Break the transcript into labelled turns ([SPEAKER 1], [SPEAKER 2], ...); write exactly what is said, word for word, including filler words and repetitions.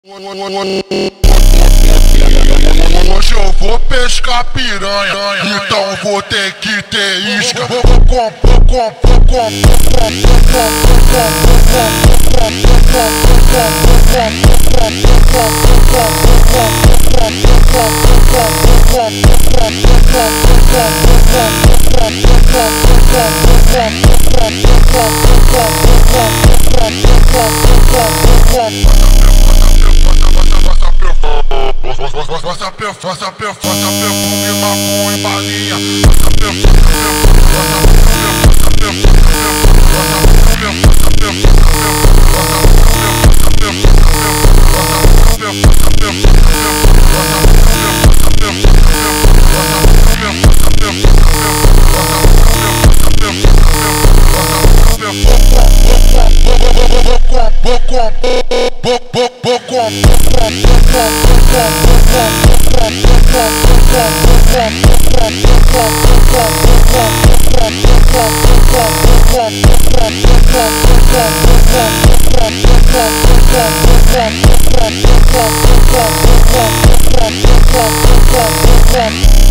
[SPEAKER 1] Hoje eu vou pescar piranha, então vou ter que ter isca. Vou com, vou com, vou com, Faça perfume, faça perfume, maconha e balinha. Faça perfume, faça perfume, faça
[SPEAKER 2] Yeah.